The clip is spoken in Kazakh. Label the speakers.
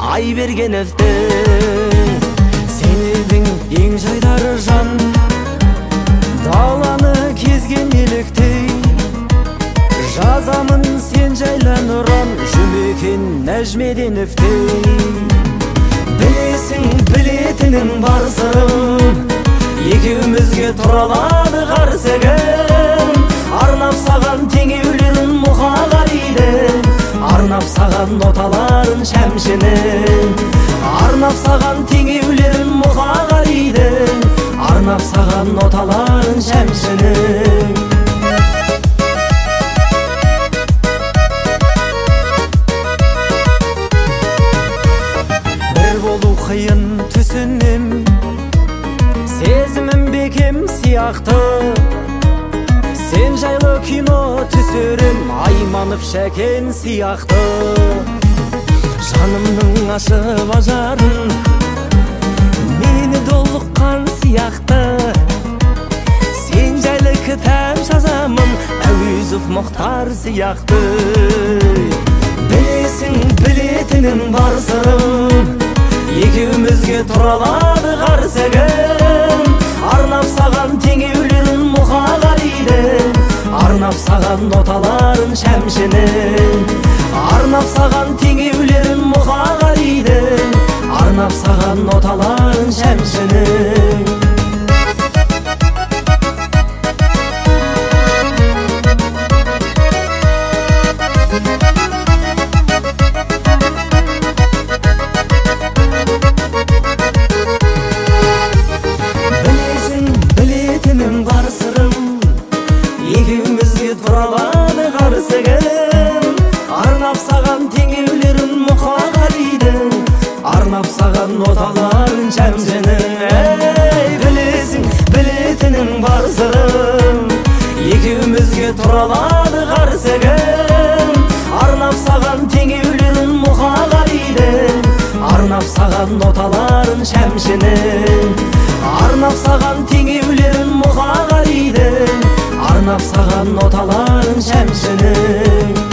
Speaker 1: Айбергеновтің сенің ең жайдары жан, даланы кезген еліктей жазамын сен жайлы нұран, Жұмекен Нәжмеденовтей. Білесің білетінің бар сырым, екеумізге тұралады қарсы кім. Арнап саған теңеулерін Мұқағалидың, арнап саған ноталарын Шәмшінің. Арнап саған теңеулерін Мұқағалидың, арнап саған ноталарын Шәмшінің. Бір болу қиын түсінем, сезімім бекем сияқты. Сен жайлы кино түсірім, Айманов Шәкен сияқты. Жанымның ашып ажарын мені долыққан сияқты. Сен жайлы кітап жазамын, Әуезов Мұхтар сияқты. Білесің білетінің бар сырым, екеумізге тұралады қарсы кім. Арнап саған теңеулерін Мұқағалидың, арнап саған ноталарын Шәмшінің. Арнап саған теңеулерін Мұқағалидың, арнап саған ноталарын Шәмшінің. Бар сырым, екеумізге тұралады қарсы кім. Арнап саған теңеулерін Мұқағалидың, арнап саған ноталарын Шәмшінің. Білесің білетінің бар сырым, екеумізге тұралады қарсы кім. Арнап саған теңеулерін Мұқағалидың, арнап саған ноталарын Шәмшінің. Арнап саған теңеулерін Мұқағалидың, арнап саған ноталарын Шәмшінің.